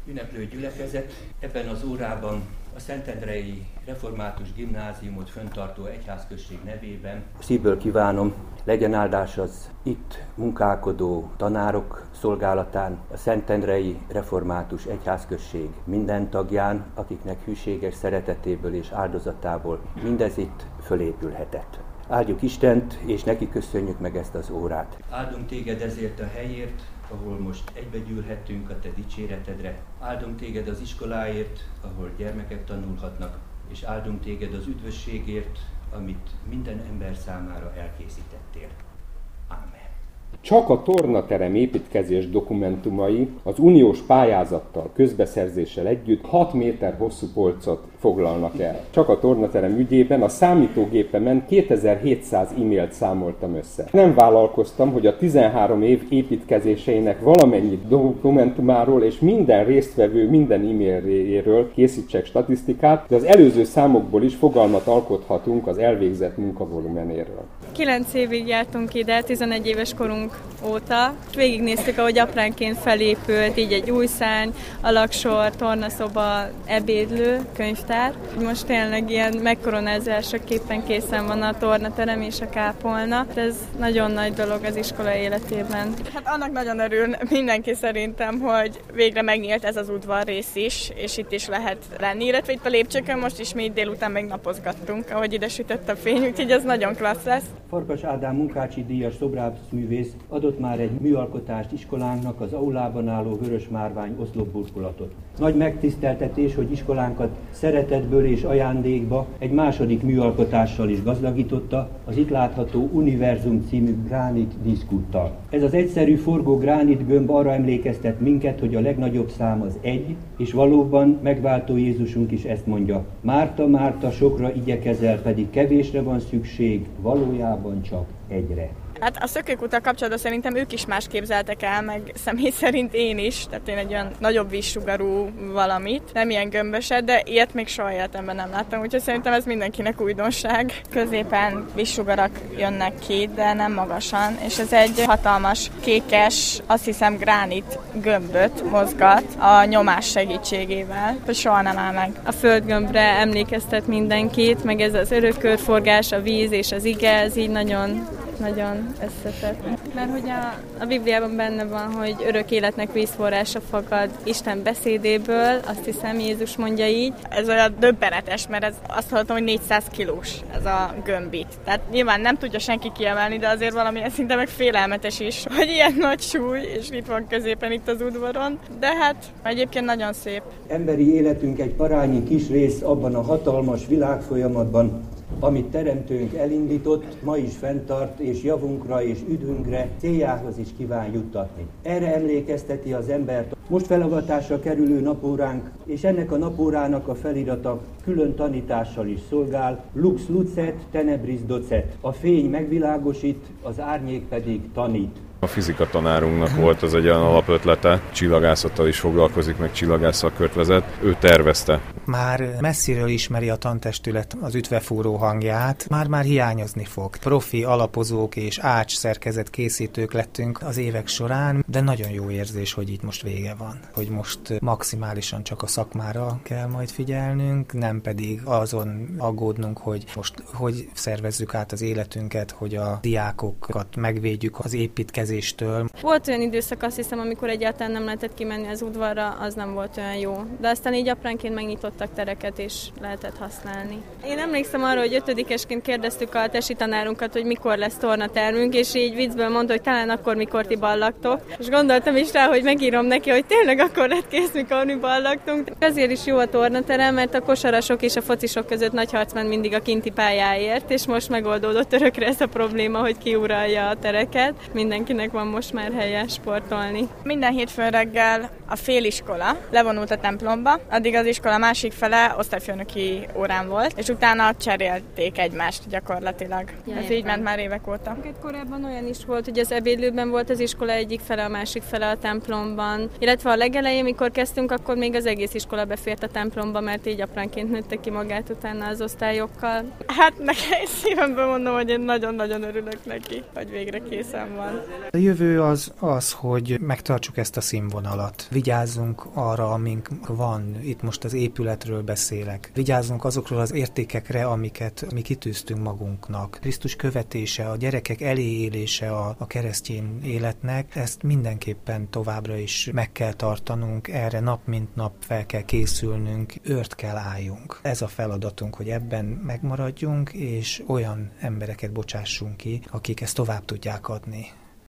ünneplő gyülekezet ebben az órában a Szentendrei Református Gimnáziumot fenntartó egyházközség nevében szívből kívánom, legyen áldás az itt munkálkodó tanárok szolgálatán, a Szentendrei Református Egyházközség minden tagján, akiknek hűséges szeretetéből és áldozatából mindez itt fölépülhetett. Áldjuk Istent, és neki köszönjük meg ezt az órát. Áldunk téged ezért a helyért, ahol most egybegyűlhettünk a te dicséretedre. Áldunk téged az iskoláért, ahol gyermekek tanulhatnak, és áldunk téged az üdvösségért, amit minden ember számára elkészítettél. Amen. Csak a tornaterem építkezés dokumentumai az uniós pályázattal, közbeszerzéssel együtt 6 méter hosszú polcot foglalnak el. Csak a tornaterem ügyében a számítógépemen 2700 e-mailt számoltam össze. Nem vállalkoztam, hogy a 13 év építkezéseinek valamennyi dokumentumáról és minden résztvevő minden e-mailjéről készítsek statisztikát, de az előző számokból is fogalmat alkothatunk az elvégzett munkavolumenéről. 9 évig jártunk ide, 11 éves korunk óta. Végignéztük, ahogy apránként felépült, így egy új szárny, alaksor, tornaszoba, ebédlő, könyvtár. Most tényleg ilyen megkoronázásaképpen készen van a tornaterem és a kápolna. Ez nagyon nagy dolog az iskola életében. Hát annak nagyon örül mindenki szerintem, hogy végre megnyílt ez az udvarrész is, és itt is lehet lenni. Illetve itt a lépcsőkön most is mi itt délután még napozgattunk, ahogy ide sütött a fény, úgyhogy ez nagyon klassz lesz. Farkas Ádám Munkácsi díjas szobrászművész adott már egy műalkotást iskolánknak, az aulában álló vörös márvány oszlopburkolatot. Nagy megtiszteltetés, hogy iskolánkat szeretetből és ajándékba egy második műalkotással is gazdagította, az itt látható Univerzum című gránit díszkúttal. Ez az egyszerű forgó gránit gömb arra emlékeztet minket, hogy a legnagyobb szám az 1, és valóban megváltó Jézusunk is ezt mondja. Márta, Márta, sokra igyekezel, pedig kevésre van szükség, valójában csak egyre. Hát a szökőkúttal kapcsolatban szerintem ők is más képzeltek el, meg személy szerint én is, tehát én egy olyan nagyobb vízsugarú valamit, nem ilyen gömböset, de ilyet még soha életemben nem láttam, úgyhogy szerintem ez mindenkinek újdonság. Középen vízsugarak jönnek ki, de nem magasan, és ez egy hatalmas, kékes, azt hiszem gránit gömböt mozgat a nyomás segítségével, hogy soha nem áll meg. A földgömbre emlékeztet mindenkit, meg ez az örökkörforgás, a víz és az ige, ez így nagyon összetett. Mert hogy a Bibliában benne van, hogy örök életnek vízforrása fakad Isten beszédéből, azt hiszem Jézus mondja így. Ez olyan döbbenetes, mert azt hallottam, hogy 400 kilós ez a gömbit. Tehát nyilván nem tudja senki kiemelni, de azért valamilyen szinte meg félelmetes is, hogy ilyen nagy súly, és itt van középen itt az udvaron. De hát egyébként nagyon szép. Emberi életünk egy parányi kis rész abban a hatalmas világfolyamatban, amit Teremtőnk elindított, ma is fenntart, és javunkra és üdvünkre céljához is kíván juttatni. Erre emlékezteti az embert most felavatásra kerülő napóránk, és ennek a napórának a felirata külön tanítással is szolgál. Lux lucet, tenebris docet. A fény megvilágosít, az árnyék pedig tanít. A fizika tanárunknak volt az egy olyan alapötlete, csillagászattal is foglalkozik, meg csillagászszakört vezet, ő tervezte. Már messziről ismeri a tantestület az ütvefúró hangját, már hiányozni fog. Profi alapozók és ács szerkezet készítők lettünk az évek során, de nagyon jó érzés, hogy itt most vége van. Hogy most maximálisan csak a szakmára kell majd figyelnünk, nem pedig azon aggódnunk, hogy most hogy szervezzük át az életünket, hogy a diákokat megvédjük az építkezéstől. Volt olyan időszak, azt hiszem, amikor egyáltalán nem lehetett kimenni az udvarra, az nem volt olyan jó. De aztán így apránként megnyitottak tereket, és lehetett használni. Én emlékszem arra, hogy 5-esként kérdeztük a tesi tanárunkat, hogy mikor lesz tornatermünk, és így viccből mondta, hogy talán akkor, mikor ti ballagtok. És gondoltam is rá, hogy megírom neki, hogy tényleg akkor lett kész, mikor mi ballagtunk. Ezért is jó a tornaterem, mert a kosarasok és a focisok között nagy harc ment mindig a kinti pályáért, és most megoldódott örökre ez a probléma, hogy ki uralja a tereket. Mindenkinek van most már helye sportolni. Minden hétfőn reggel a féliskola levonult a templomba, addig az iskola másik fele osztályfőnöki órán volt, és utána cserélték egymást gyakorlatilag. Ez így ment már évek óta. Korábban olyan is volt, hogy az ebédlőben volt az iskola egyik fele, a másik fele a templomban. Illetve a legelején, mikor kezdtünk, akkor még az egész iskola befért a templomba, mert így apránként nőtte ki magát utána az osztályokkal. Hát nekem szívemből mondom, hogy én nagyon-nagyon örülök neki, hogy végre készen van. A jövő az, hogy megtartsuk ezt a színvonalat. Vigyázzunk arra, amink van. Itt most az épületről beszélek. Vigyázzunk azokról az értékekre, amiket mi kitűztünk magunknak. Krisztus követése, a gyerekek eléélése a keresztény életnek, ezt mindenképpen továbbra is meg kell tartanunk, erre nap mint nap fel kell készülnünk, őrt kell álljunk. Ez a feladatunk, hogy ebben megmaradjunk, és olyan embereket bocsássunk ki, akik ezt tovább tudják adni.